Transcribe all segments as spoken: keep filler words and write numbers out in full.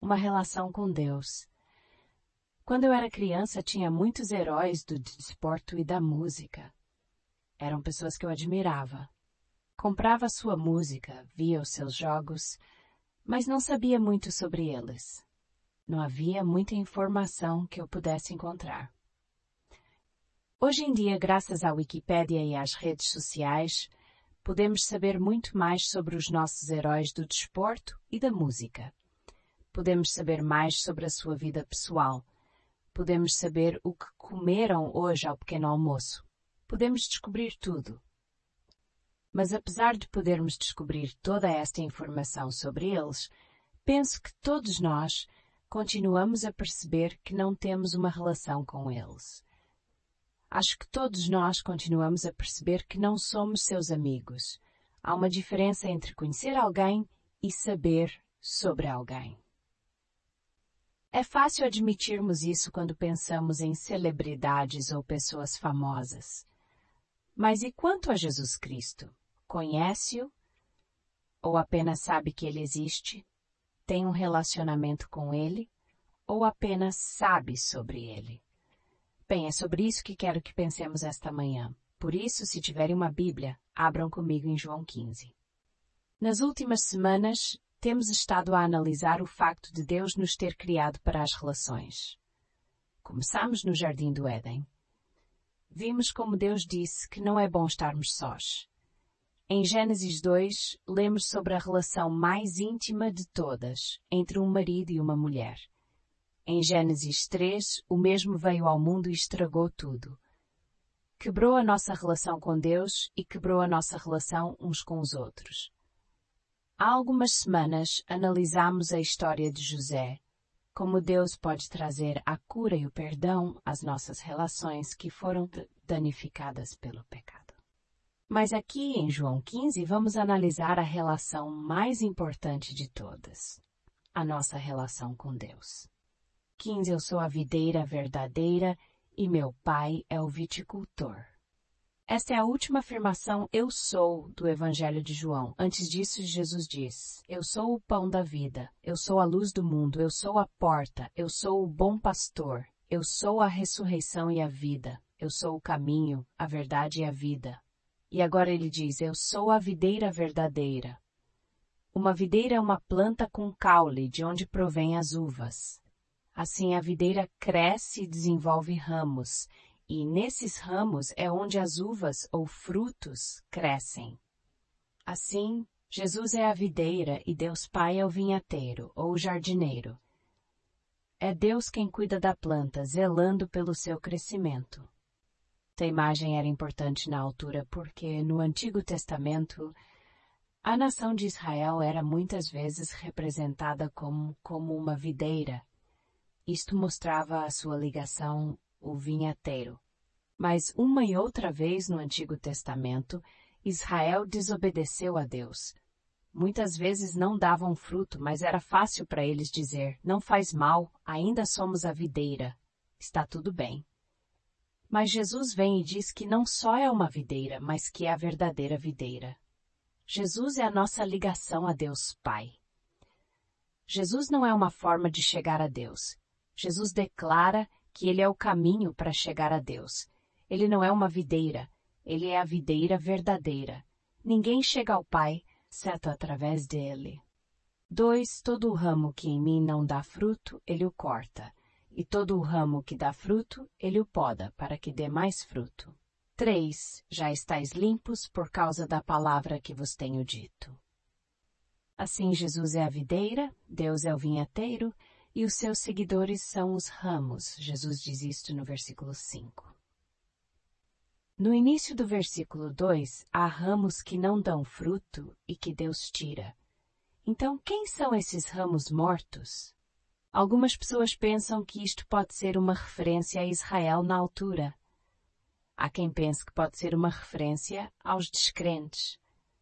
uma relação com Deus. Quando eu era criança, tinha muitos heróis do desporto e da música. Eram pessoas que eu admirava. Comprava sua música, via os seus jogos, mas não sabia muito sobre eles. Não havia muita informação que eu pudesse encontrar. Hoje em dia, graças à Wikipédia e às redes sociais, podemos saber muito mais sobre os nossos heróis do desporto e da música. Podemos saber mais sobre a sua vida pessoal. Podemos saber o que comeram hoje ao pequeno almoço. Podemos descobrir tudo. Mas apesar de podermos descobrir toda esta informação sobre eles, penso que todos nós continuamos a perceber que não temos uma relação com eles. Acho que todos nós continuamos a perceber que não somos seus amigos. Há uma diferença entre conhecer alguém e saber sobre alguém. É fácil admitirmos isso quando pensamos em celebridades ou pessoas famosas. Mas e quanto a Jesus Cristo? Conhece-o? Ou apenas sabe que ele existe? Tem um relacionamento com ele? Ou apenas sabe sobre ele? Bem, é sobre isso que quero que pensemos esta manhã. Por isso, se tiverem uma Bíblia, abram comigo em João quinze. Nas últimas semanas, temos estado a analisar o facto de Deus nos ter criado para as relações. Começamos no Jardim do Éden. Vimos como Deus disse que não é bom estarmos sós. Em Gênesis dois, lemos sobre a relação mais íntima de todas, entre um marido e uma mulher. Em Gênesis três, o mesmo veio ao mundo e estragou tudo. Quebrou a nossa relação com Deus e quebrou a nossa relação uns com os outros. Há algumas semanas analisámos a história de José, como Deus pode trazer a cura e o perdão às nossas relações que foram danificadas pelo pecado. Mas aqui em João quinze vamos analisar a relação mais importante de todas, a nossa relação com Deus. quinze Eu sou a videira verdadeira e meu pai é o viticultor. Esta é a última afirmação eu sou do Evangelho de João. Antes disso, Jesus diz, eu sou o pão da vida, eu sou a luz do mundo, eu sou a porta, eu sou o bom pastor, eu sou a ressurreição e a vida, eu sou o caminho, a verdade e a vida. E agora ele diz, eu sou a videira verdadeira. Uma videira é uma planta com caule, de onde provém as uvas. Assim, a videira cresce e desenvolve ramos, e nesses ramos é onde as uvas ou frutos crescem. Assim, Jesus é a videira e Deus Pai é o vinhateiro, ou o jardineiro. É Deus quem cuida da planta, zelando pelo seu crescimento. Esta imagem era importante na altura porque, no Antigo Testamento, a nação de Israel era muitas vezes representada como, como uma videira. Isto mostrava a sua ligação o vinhateiro. Mas uma e outra vez no Antigo Testamento, Israel desobedeceu a Deus. Muitas vezes não davam fruto, mas era fácil para eles dizer, não faz mal, ainda somos a videira, está tudo bem. Mas Jesus vem e diz que não só é uma videira, mas que é a verdadeira videira. Jesus é a nossa ligação a Deus Pai. Jesus não é uma forma de chegar a Deus. Jesus declara que Ele é o caminho para chegar a Deus. Ele não é uma videira, Ele é a videira verdadeira. Ninguém chega ao Pai, exceto através dele. Dois, todo o ramo que em mim não dá fruto, Ele o corta. E todo o ramo que dá fruto, Ele o poda, para que dê mais fruto. Três, já estáis limpos por causa da palavra que vos tenho dito. Assim, Jesus é a videira, Deus é o vinhateiro, e os seus seguidores são os ramos. Jesus diz isto no versículo cinco. No início do versículo dois, há ramos que não dão fruto e que Deus tira. Então, quem são esses ramos mortos? Algumas pessoas pensam que isto pode ser uma referência a Israel na altura. Há quem pense que pode ser uma referência aos descrentes.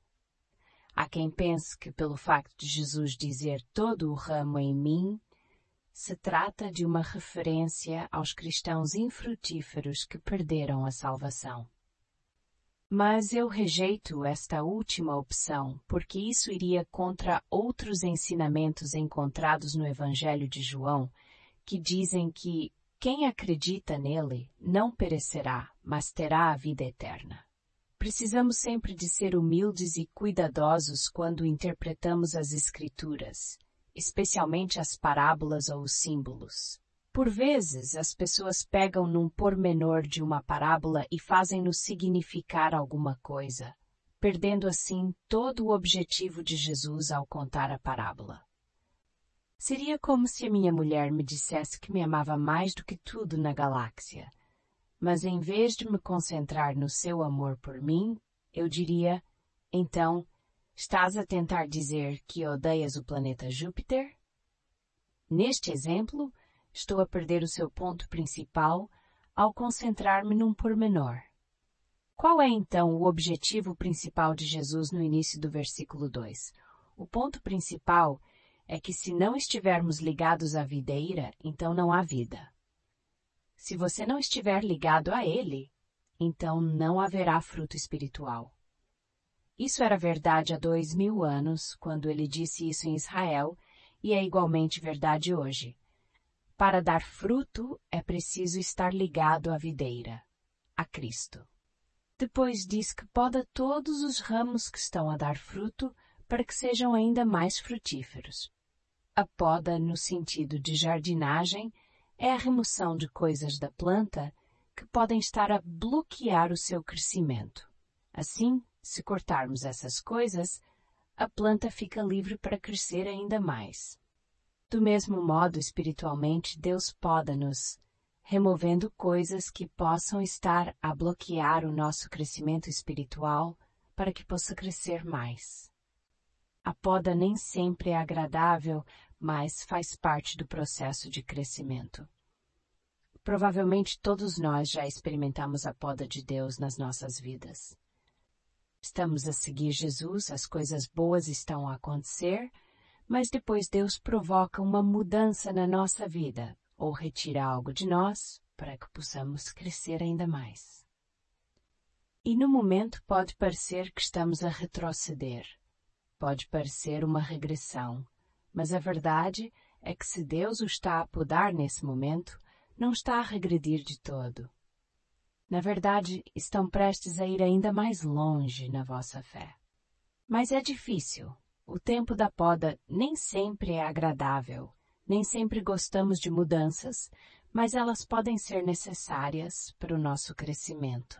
Há quem pense que, pelo facto de Jesus dizer todo o ramo em mim, se trata de uma referência aos cristãos infrutíferos que perderam a salvação. Mas eu rejeito esta última opção, porque isso iria contra outros ensinamentos encontrados no Evangelho de João, que dizem que quem acredita nele não perecerá, mas terá a vida eterna. Precisamos sempre de ser humildes e cuidadosos quando interpretamos as Escrituras, especialmente as parábolas ou os símbolos. Por vezes, as pessoas pegam num pormenor de uma parábola e fazem-no significar alguma coisa, perdendo assim todo o objetivo de Jesus ao contar a parábola. Seria como se a minha mulher me dissesse que me amava mais do que tudo na galáxia, mas em vez de me concentrar no seu amor por mim, eu diria, então, estás a tentar dizer que odeias o planeta Júpiter? Neste exemplo, estou a perder o seu ponto principal ao concentrar-me num pormenor. Qual é então o objetivo principal de Jesus no início do versículo dois? O ponto principal é que se não estivermos ligados à videira, então não há vida. Se você não estiver ligado a ele, então não haverá fruto espiritual. Isso era verdade há dois mil anos, quando ele disse isso em Israel, e é igualmente verdade hoje. Para dar fruto, é preciso estar ligado à videira, a Cristo. Depois diz que poda todos os ramos que estão a dar fruto para que sejam ainda mais frutíferos. A poda, no sentido de jardinagem, é a remoção de coisas da planta que podem estar a bloquear o seu crescimento. Assim, se cortarmos essas coisas, a planta fica livre para crescer ainda mais. Do mesmo modo, espiritualmente, Deus poda-nos, removendo coisas que possam estar a bloquear o nosso crescimento espiritual para que possa crescer mais. A poda nem sempre é agradável, mas faz parte do processo de crescimento. Provavelmente todos nós já experimentamos a poda de Deus nas nossas vidas. Estamos a seguir Jesus, as coisas boas estão a acontecer, mas depois Deus provoca uma mudança na nossa vida, ou retira algo de nós, para que possamos crescer ainda mais. E no momento pode parecer que estamos a retroceder, pode parecer uma regressão, mas a verdade é que se Deus o está a podar nesse momento, não está a regredir de todo. Na verdade, estão prestes a ir ainda mais longe na vossa fé. Mas é difícil. O tempo da poda nem sempre é agradável, nem sempre gostamos de mudanças, mas elas podem ser necessárias para o nosso crescimento.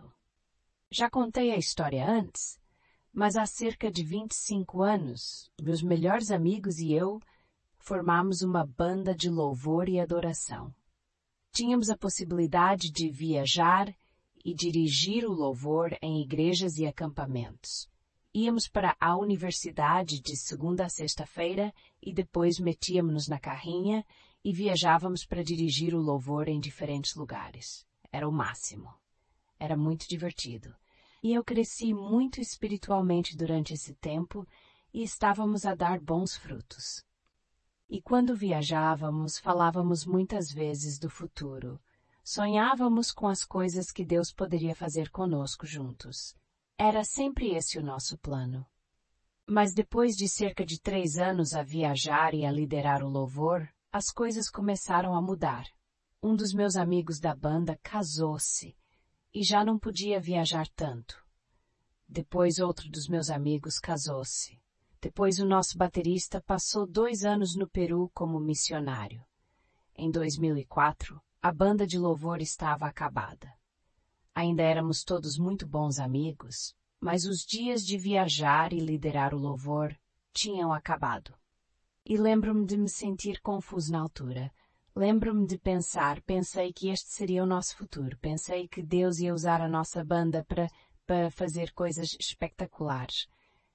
Já contei a história antes, mas há cerca de vinte e cinco anos, meus melhores amigos e eu formamos uma banda de louvor e adoração. Tínhamos a possibilidade de viajar e dirigir o louvor em igrejas e acampamentos. Íamos para a universidade de segunda a sexta-feira e depois metíamos-nos na carrinha e viajávamos para dirigir o louvor em diferentes lugares. Era o máximo. Era muito divertido. E eu cresci muito espiritualmente durante esse tempo e estávamos a dar bons frutos. E quando viajávamos, falávamos muitas vezes do futuro. Sonhávamos com as coisas que Deus poderia fazer conosco juntos. Era sempre esse o nosso plano. Mas depois de cerca de três anos a viajar e a liderar o louvor, as coisas começaram a mudar. Um dos meus amigos da banda casou-se e já não podia viajar tanto. Depois outro dos meus amigos casou-se. Depois o nosso baterista passou dois anos no Peru como missionário. Em dois mil e quatro, a banda de louvor estava acabada. Ainda éramos todos muito bons amigos, mas os dias de viajar e liderar o louvor tinham acabado. E lembro-me de me sentir confuso na altura. Lembro-me de pensar, pensei que este seria o nosso futuro. Pensei que Deus ia usar a nossa banda para, para fazer coisas espetaculares.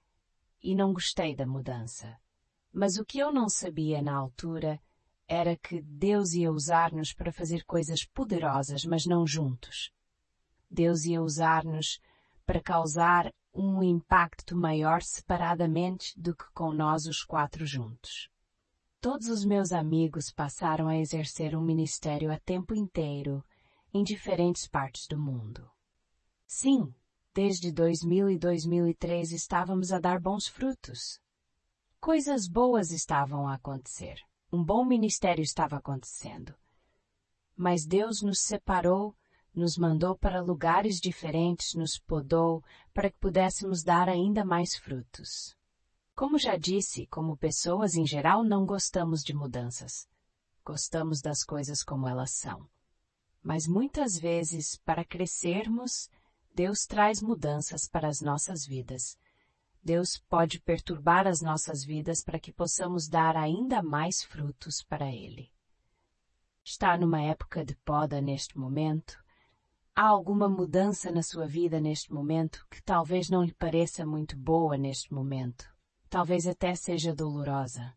E não gostei da mudança. Mas o que eu não sabia na altura era que Deus ia usar-nos para fazer coisas poderosas, mas não juntos. Deus ia usar-nos para causar um impacto maior separadamente do que com nós os quatro juntos. Todos os meus amigos passaram a exercer um ministério a tempo inteiro em diferentes partes do mundo. Sim, desde dois mil e dois mil e três estávamos a dar bons frutos. Coisas boas estavam a acontecer. Um bom ministério estava acontecendo. Mas Deus nos separou, nos mandou para lugares diferentes, nos podou, para que pudéssemos dar ainda mais frutos. Como já disse, como pessoas em geral não gostamos de mudanças. Gostamos das coisas como elas são. Mas muitas vezes, para crescermos, Deus traz mudanças para as nossas vidas. Deus pode perturbar as nossas vidas para que possamos dar ainda mais frutos para Ele. Está numa época de poda neste momento? Há alguma mudança na sua vida neste momento que talvez não lhe pareça muito boa neste momento? Talvez até seja dolorosa.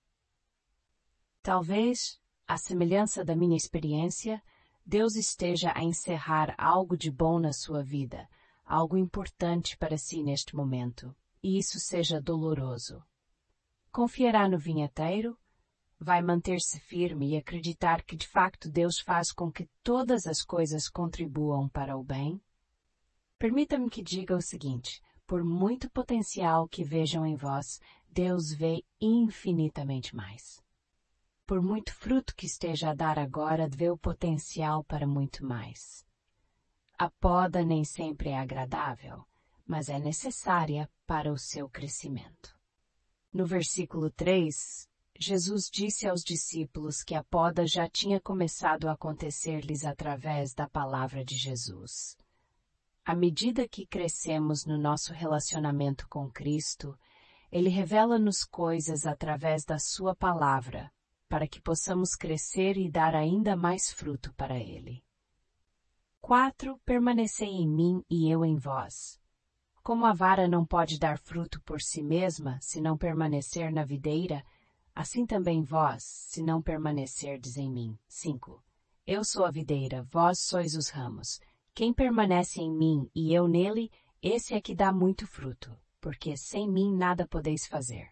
Talvez, à semelhança da minha experiência, Deus esteja a encerrar algo de bom na sua vida, algo importante para si neste momento, e isso seja doloroso. Confiará no vinheteiro? Vai manter-se firme e acreditar que de facto Deus faz com que todas as coisas contribuam para o bem? Permita-me que diga o seguinte, por muito potencial que vejam em vós, Deus vê infinitamente mais. Por muito fruto que esteja a dar agora, vê o potencial para muito mais. A poda nem sempre é agradável, mas é necessária para o seu crescimento. No versículo três, Jesus disse aos discípulos que a poda já tinha começado a acontecer-lhes através da palavra de Jesus. À medida que crescemos no nosso relacionamento com Cristo, Ele revela-nos coisas através da sua palavra, para que possamos crescer e dar ainda mais fruto para Ele. quatro. Permanecei em mim e eu em vós. Como a vara não pode dar fruto por si mesma, se não permanecer na videira, assim também vós, se não permanecerdes em mim. cinco. Eu sou a videira, vós sois os ramos. Quem permanece em mim e eu nele, esse é que dá muito fruto, porque sem mim nada podeis fazer.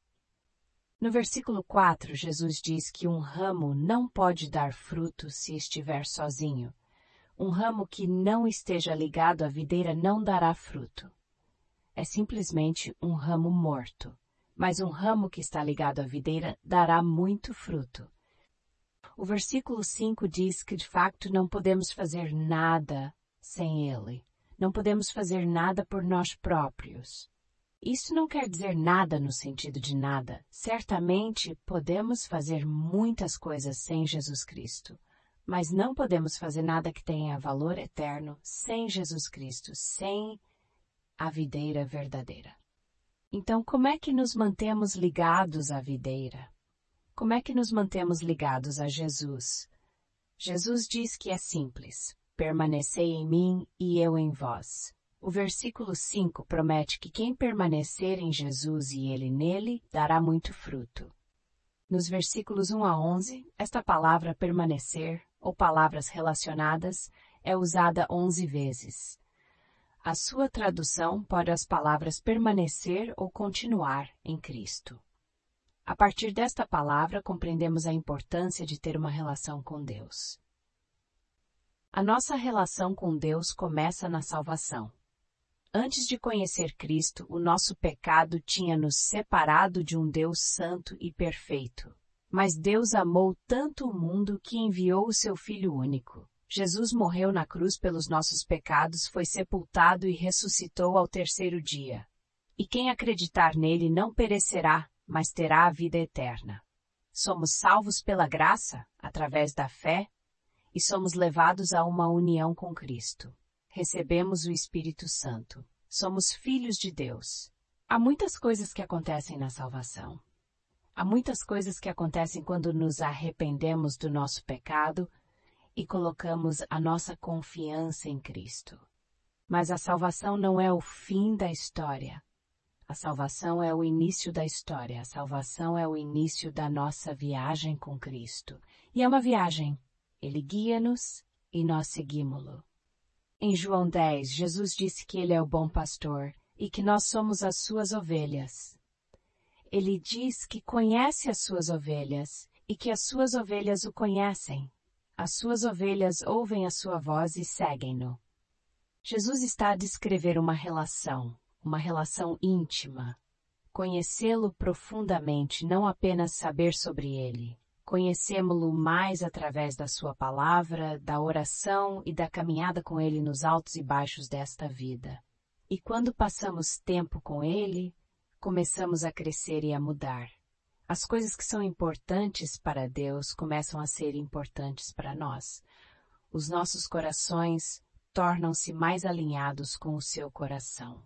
No versículo quatro, Jesus diz que um ramo não pode dar fruto se estiver sozinho. Um ramo que não esteja ligado à videira não dará fruto. É simplesmente um ramo morto, mas um ramo que está ligado à videira dará muito fruto. O versículo cinco diz que de facto não podemos fazer nada sem ele. Não podemos fazer nada por nós próprios. Isso não quer dizer nada no sentido de nada. Certamente podemos fazer muitas coisas sem Jesus Cristo, mas não podemos fazer nada que tenha valor eterno sem Jesus Cristo, sem a videira verdadeira. Então, como é que nos mantemos ligados à videira? Como é que nos mantemos ligados a Jesus? Jesus diz que é simples: permanecei em mim e eu em vós. O versículo cinco promete que quem permanecer em Jesus e ele nele, dará muito fruto. Nos versículos um a onze, esta palavra permanecer, ou palavras relacionadas, é usada onze vezes. A sua tradução pode as palavras permanecer ou continuar em Cristo. A partir desta palavra, compreendemos a importância de ter uma relação com Deus. A nossa relação com Deus começa na salvação. Antes de conhecer Cristo, o nosso pecado tinha nos separado de um Deus santo e perfeito. Mas Deus amou tanto o mundo que enviou o seu Filho único. Jesus morreu na cruz pelos nossos pecados, foi sepultado e ressuscitou ao terceiro dia. E quem acreditar nele não perecerá, mas terá a vida eterna. Somos salvos pela graça, através da fé, e somos levados a uma união com Cristo. Recebemos o Espírito Santo. Somos filhos de Deus. Há muitas coisas que acontecem na salvação. Há muitas coisas que acontecem quando nos arrependemos do nosso pecado e colocamos a nossa confiança em Cristo. Mas a salvação não é o fim da história. A salvação é o início da história. A salvação é o início da nossa viagem com Cristo. E é uma viagem. Ele guia-nos e nós seguimos-lo. Em João dez, Jesus disse que Ele é o bom pastor e que nós somos as suas ovelhas. Ele diz que conhece as suas ovelhas e que as suas ovelhas o conhecem. As suas ovelhas ouvem a sua voz e seguem-no. Jesus está a descrever uma relação, uma relação íntima. Conhecê-lo profundamente, não apenas saber sobre ele. Conhecemo-lo mais através da sua palavra, da oração e da caminhada com ele nos altos e baixos desta vida. E quando passamos tempo com ele, começamos a crescer e a mudar. As coisas que são importantes para Deus começam a ser importantes para nós. Os nossos corações tornam-se mais alinhados com o seu coração.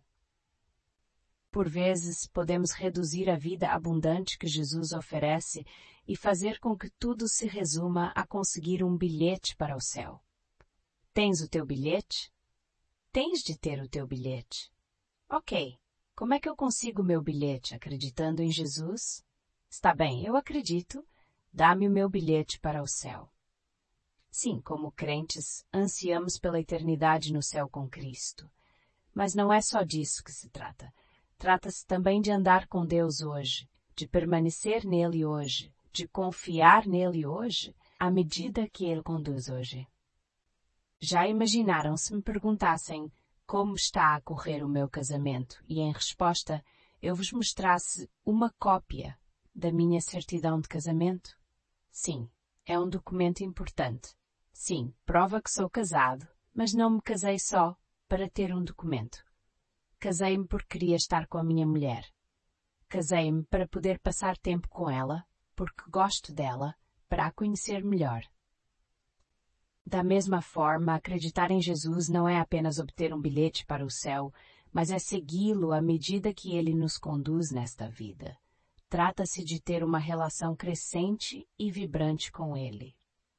Por vezes, podemos reduzir a vida abundante que Jesus oferece e fazer com que tudo se resuma a conseguir um bilhete para o céu. Tens o teu bilhete? Tens de ter o teu bilhete. Ok, como é que eu consigo o meu bilhete? Acreditando em Jesus? Está bem, eu acredito. Dá-me o meu bilhete para o céu. Sim, como crentes, ansiamos pela eternidade no céu com Cristo. Mas não é só disso que se trata. Trata-se também de andar com Deus hoje, de permanecer nele hoje, de confiar nele hoje, à medida que ele conduz hoje. Já imaginaram se me perguntassem como está a correr o meu casamento e, em resposta, eu vos mostrasse uma cópia da minha certidão de casamento? Sim, é um documento importante. Sim, prova que sou casado, mas não me casei só para ter um documento. Casei-me porque queria estar com a minha mulher. Casei-me para poder passar tempo com ela, porque gosto dela, para a conhecer melhor. Da mesma forma, acreditar em Jesus não é apenas obter um bilhete para o céu, mas é segui-lo à medida que ele nos conduz nesta vida. Trata-se de ter uma relação crescente e vibrante com ele.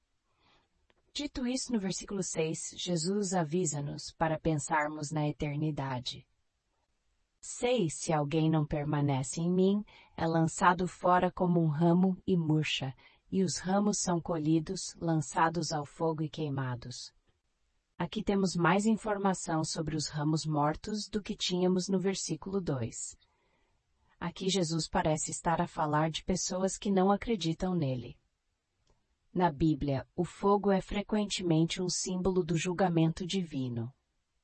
Dito isso, no versículo seis, Jesus avisa-nos para pensarmos na eternidade. Sei, se alguém não permanece em mim, é lançado fora como um ramo e murcha, e os ramos são colhidos, lançados ao fogo e queimados. Aqui temos mais informação sobre os ramos mortos do que tínhamos no versículo dois. Aqui Jesus parece estar a falar de pessoas que não acreditam nele. Na Bíblia, o fogo é frequentemente um símbolo do julgamento divino.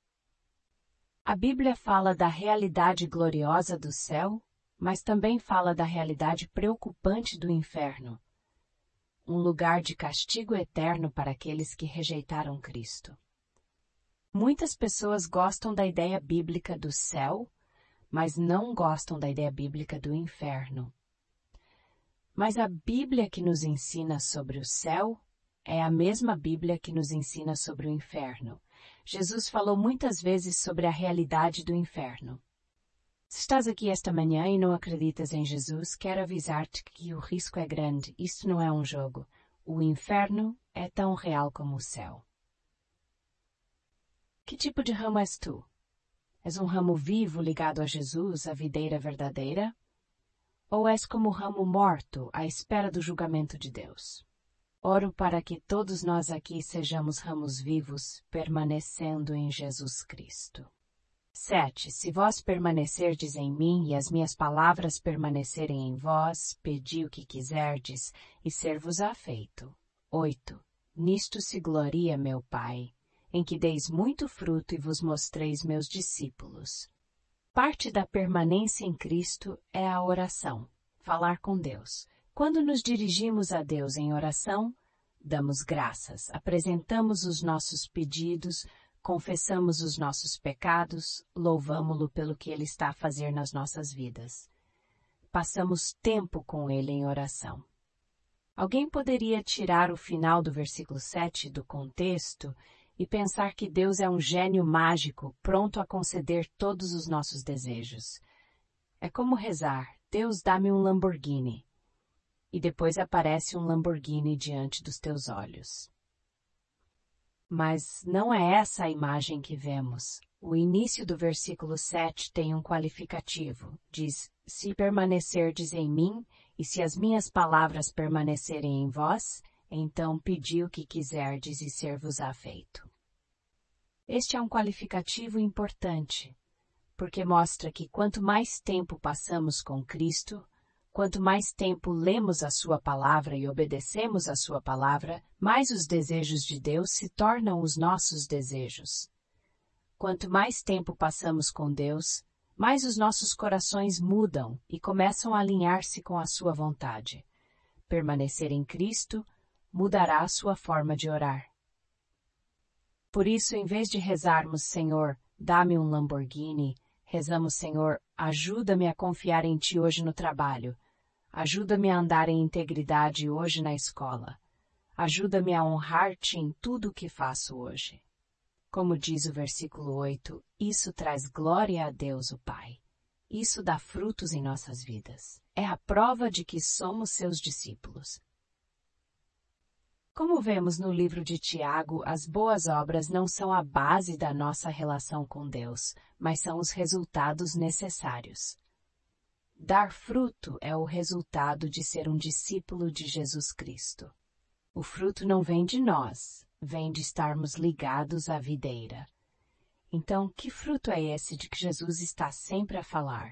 A Bíblia fala da realidade gloriosa do céu, mas também fala da realidade preocupante do inferno, um lugar de castigo eterno para aqueles que rejeitaram Cristo. Muitas pessoas gostam da ideia bíblica do céu, mas não gostam da ideia bíblica do inferno. Mas a Bíblia que nos ensina sobre o céu é a mesma Bíblia que nos ensina sobre o inferno. Jesus falou muitas vezes sobre a realidade do inferno. Se estás aqui esta manhã e não acreditas em Jesus, quero avisar-te que o risco é grande. Isso não é um jogo. O inferno é tão real como o céu. Que tipo de ramo és tu? És um ramo vivo ligado a Jesus, a videira verdadeira? Ou és como o ramo morto, à espera do julgamento de Deus? Oro para que todos nós aqui sejamos ramos vivos, permanecendo em Jesus Cristo. sete. Se vós permanecerdes em mim e as minhas palavras permanecerem em vós, pedi o que quiserdes e ser-vos-á feito. oito. Nisto se gloria meu Pai, em que deis muito fruto e vos mostreis meus discípulos. Parte da permanência em Cristo é a oração, falar com Deus. Quando nos dirigimos a Deus em oração, damos graças, apresentamos os nossos pedidos, confessamos os nossos pecados, louvamo-lo pelo que Ele está a fazer nas nossas vidas. Passamos tempo com Ele em oração. Alguém poderia tirar o final do versículo sete do contexto e pensar que Deus é um gênio mágico, pronto a conceder todos os nossos desejos. É como rezar, Deus dá-me um Lamborghini. E depois aparece um Lamborghini diante dos teus olhos. Mas não é essa a imagem que vemos. O início do versículo sete tem um qualificativo. Diz, se permanecerdes em mim, e se as minhas palavras permanecerem em vós, então pedi o que quiserdes e ser-vos-á feito. Este é um qualificativo importante, porque mostra que quanto mais tempo passamos com Cristo, quanto mais tempo lemos a sua palavra e obedecemos a sua palavra, mais os desejos de Deus se tornam os nossos desejos. Quanto mais tempo passamos com Deus, mais os nossos corações mudam e começam a alinhar-se com a sua vontade. Permanecer em Cristo mudará a sua forma de orar. Por isso, em vez de rezarmos, Senhor, dá-me um Lamborghini, rezamos, Senhor, ajuda-me a confiar em Ti hoje no trabalho. Ajuda-me a andar em integridade hoje na escola. Ajuda-me a honrar-Te em tudo o que faço hoje. Como diz o versículo oito, isso traz glória a Deus, o Pai. Isso dá frutos em nossas vidas. É a prova de que somos seus discípulos. Como vemos no livro de Tiago, as boas obras não são a base da nossa relação com Deus, mas são os resultados necessários. Dar fruto é o resultado de ser um discípulo de Jesus Cristo. O fruto não vem de nós, vem de estarmos ligados à videira. Então, que fruto é esse de que Jesus está sempre a falar?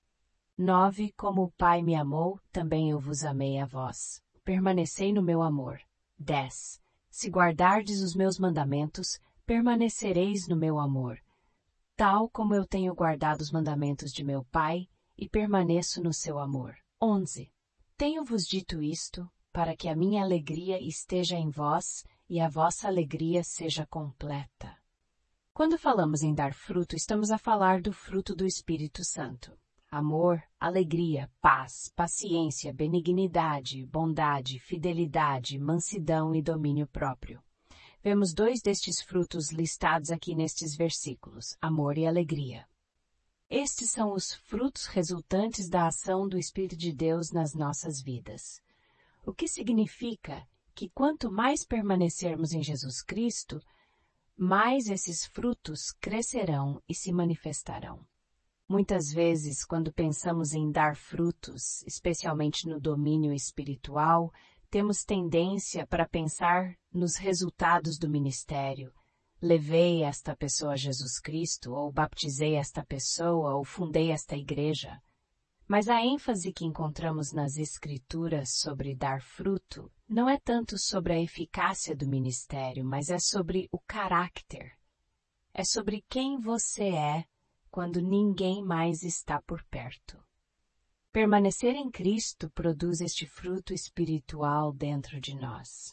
nove. Como o Pai me amou, também eu vos amei a vós. Permanecei no meu amor. dez. Se guardardes os meus mandamentos, permanecereis no meu amor, tal como eu tenho guardado os mandamentos de meu Pai e permaneço no seu amor. onze. Tenho-vos dito isto, para que a minha alegria esteja em vós e a vossa alegria seja completa. Quando falamos em dar fruto, estamos a falar do fruto do Espírito Santo. Amor, alegria, paz, paciência, benignidade, bondade, fidelidade, mansidão e domínio próprio. Vemos dois destes frutos listados aqui nestes versículos, amor e alegria. Estes são os frutos resultantes da ação do Espírito de Deus nas nossas vidas. O que significa que quanto mais permanecermos em Jesus Cristo, mais esses frutos crescerão e se manifestarão. Muitas vezes, quando pensamos em dar frutos, especialmente no domínio espiritual, temos tendência para pensar nos resultados do ministério. Levei esta pessoa a Jesus Cristo, ou baptizei esta pessoa, ou fundei esta igreja. Mas a ênfase que encontramos nas Escrituras sobre dar fruto não é tanto sobre a eficácia do ministério, mas é sobre o caráter. É sobre quem você é quando ninguém mais está por perto. Permanecer em Cristo produz este fruto espiritual dentro de nós.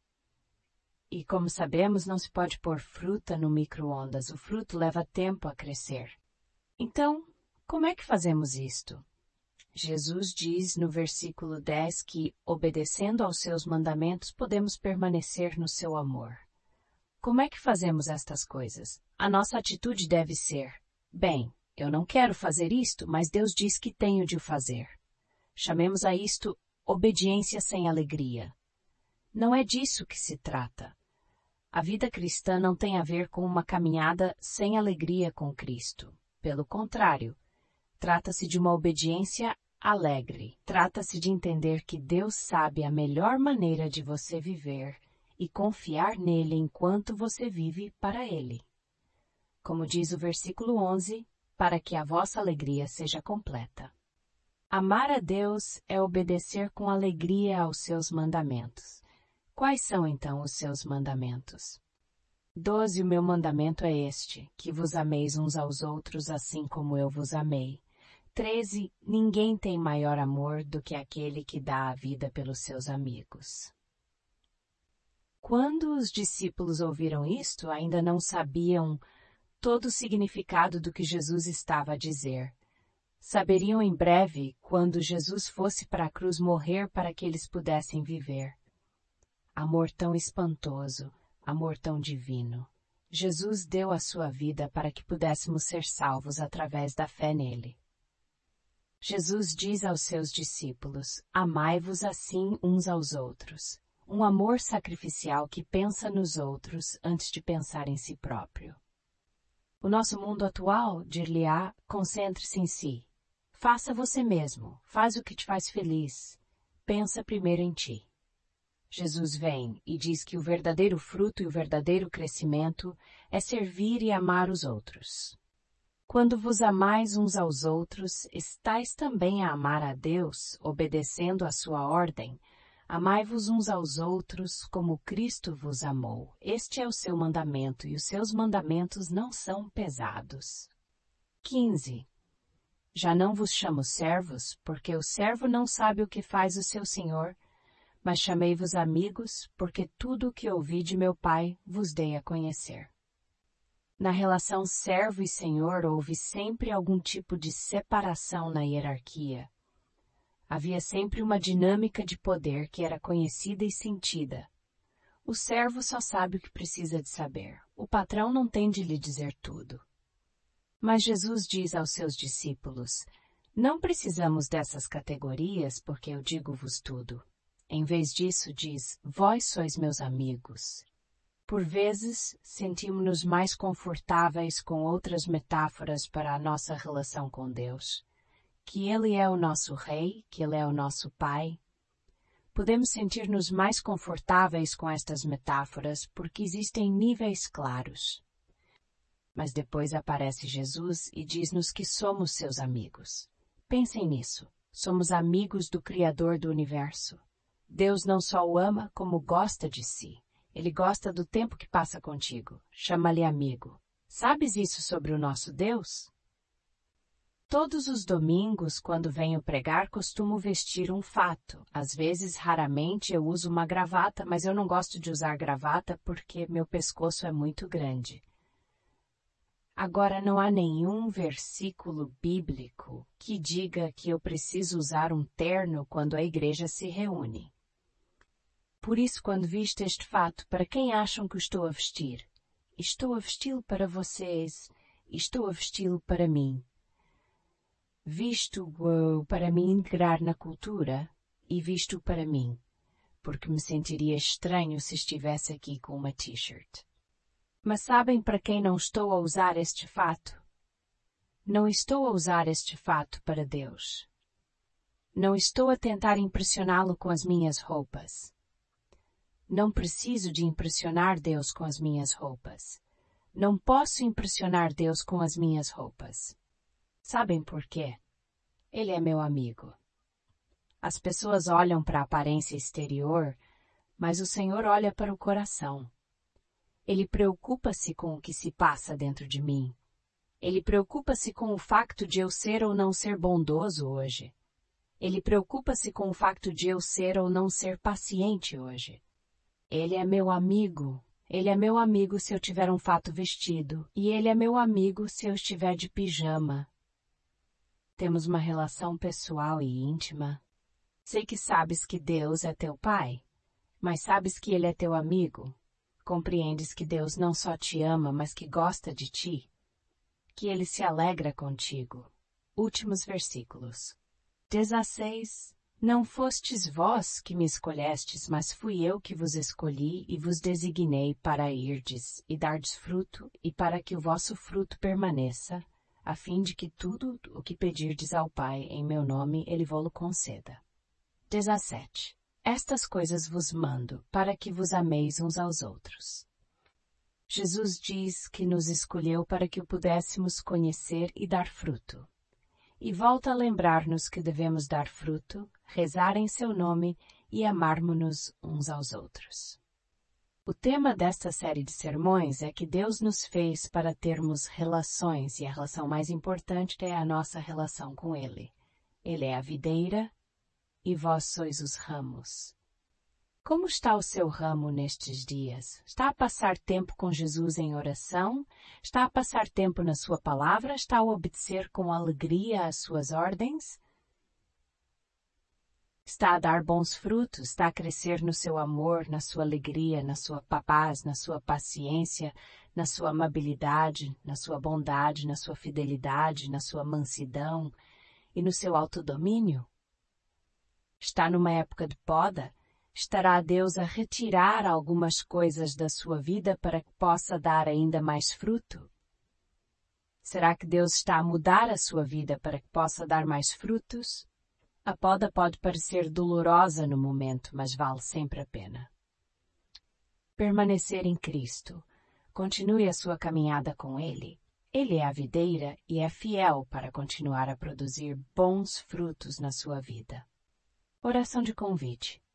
E como sabemos, não se pode pôr fruta no micro-ondas, o fruto leva tempo a crescer. Então, como é que fazemos isto? Jesus diz no versículo dez que, obedecendo aos seus mandamentos, podemos permanecer no seu amor. Como é que fazemos estas coisas? A nossa atitude deve ser: bem, eu não quero fazer isto, mas Deus diz que tenho de o fazer. Chamemos a isto obediência sem alegria. Não é disso que se trata. A vida cristã não tem a ver com uma caminhada sem alegria com Cristo. Pelo contrário, trata-se de uma obediência alegre. Trata-se de entender que Deus sabe a melhor maneira de você viver e confiar nele enquanto você vive para ele. Como diz o versículo onze, para que a vossa alegria seja completa. Amar a Deus é obedecer com alegria aos seus mandamentos. Quais são, então, os seus mandamentos? doze. O meu mandamento é este, que vos ameis uns aos outros assim como eu vos amei. treze. Ninguém tem maior amor do que aquele que dá a vida pelos seus amigos. Quando os discípulos ouviram isto, ainda não sabiam todo o significado do que Jesus estava a dizer. Saberiam em breve, quando Jesus fosse para a cruz morrer para que eles pudessem viver. Amor tão espantoso, amor tão divino. Jesus deu a sua vida para que pudéssemos ser salvos através da fé nele. Jesus diz aos seus discípulos: amai-vos assim uns aos outros. Um amor sacrificial que pensa nos outros antes de pensar em si próprio. O nosso mundo atual, dir-lhe-á, concentre-se em si. Faça você mesmo, faz o que te faz feliz. Pensa primeiro em ti. Jesus vem e diz que o verdadeiro fruto e o verdadeiro crescimento é servir e amar os outros. Quando vos amais uns aos outros, estais também a amar a Deus, obedecendo a sua ordem, Amai-vos uns aos outros como Cristo vos amou. Este é o seu mandamento, e os seus mandamentos não são pesados. quinze. Já não vos chamo servos, porque o servo não sabe o que faz o seu senhor, mas chamei-vos amigos, porque tudo o que ouvi de meu Pai vos dei a conhecer. Na relação servo e senhor houve sempre algum tipo de separação na hierarquia. Havia sempre uma dinâmica de poder que era conhecida e sentida. O servo só sabe o que precisa de saber. O patrão não tem de lhe dizer tudo. Mas Jesus diz aos seus discípulos, não precisamos dessas categorias, porque eu digo-vos tudo. Em vez disso, diz, vós sois meus amigos. Por vezes, sentimos-nos mais confortáveis com outras metáforas para a nossa relação com Deus. Que Ele é o nosso Rei, que Ele é o nosso Pai. Podemos sentir-nos mais confortáveis com estas metáforas porque existem níveis claros. Mas depois aparece Jesus e diz-nos que somos seus amigos. Pensem nisso. Somos amigos do Criador do Universo. Deus não só o ama, como gosta de si. Ele gosta do tempo que passa contigo. Chama-lhe amigo. Sabes isso sobre o nosso Deus? Todos os domingos, quando venho pregar, costumo vestir um fato. Às vezes, raramente, eu uso uma gravata, mas eu não gosto de usar gravata porque meu pescoço é muito grande. Agora, não há nenhum versículo bíblico que diga que eu preciso usar um terno quando a igreja se reúne. Por isso, quando visto este fato, para quem acham que estou a vestir? Estou a vesti-lo para vocês, estou a vesti-lo para mim. Visto-o para me integrar na cultura e visto-o para mim, porque me sentiria estranho se estivesse aqui com uma t-shirt. Mas sabem para quem não estou a usar este fato? Não estou a usar este fato para Deus. Não estou a tentar impressioná-lo com as minhas roupas. Não preciso de impressionar Deus com as minhas roupas. Não posso impressionar Deus com as minhas roupas. Sabem por quê? Ele é meu amigo. As pessoas olham para a aparência exterior, mas o Senhor olha para o coração. Ele preocupa-se com o que se passa dentro de mim. Ele preocupa-se com o facto de eu ser ou não ser bondoso hoje. Ele preocupa-se com o facto de eu ser ou não ser paciente hoje. Ele é meu amigo. Ele é meu amigo se eu tiver um fato vestido, e ele é meu amigo se eu estiver de pijama. Temos uma relação pessoal e íntima. Sei que sabes que Deus é teu Pai, mas sabes que Ele é teu amigo. Compreendes que Deus não só te ama, mas que gosta de ti, que Ele se alegra contigo. Últimos versículos. dezesseis. Não fostes vós que me escolhestes, mas fui eu que vos escolhi e vos designei para irdes e dardes fruto, e para que o vosso fruto permaneça, a fim de que tudo o que pedirdes ao Pai em meu nome, Ele vô-lo conceda. dezessete. Estas coisas vos mando, para que vos ameis uns aos outros. Jesus diz que nos escolheu para que o pudéssemos conhecer e dar fruto. E volta a lembrar-nos que devemos dar fruto, rezar em seu nome e amarmos-nos uns aos outros. O tema desta série de sermões é que Deus nos fez para termos relações, e a relação mais importante é a nossa relação com Ele. Ele é a videira e vós sois os ramos. Como está o seu ramo nestes dias? Está a passar tempo com Jesus em oração? Está a passar tempo na sua palavra? Está a obedecer com alegria às suas ordens? Está a dar bons frutos? Está a crescer no seu amor, na sua alegria, na sua paz, na sua paciência, na sua amabilidade, na sua bondade, na sua fidelidade, na sua mansidão e no seu autodomínio? Está numa época de poda? Estará Deus a retirar algumas coisas da sua vida para que possa dar ainda mais fruto? Será que Deus está a mudar a sua vida para que possa dar mais frutos? A poda pode parecer dolorosa no momento, mas vale sempre a pena. Permanecer em Cristo. Continue a sua caminhada com Ele. Ele é a videira e é fiel para continuar a produzir bons frutos na sua vida. Oração de convite.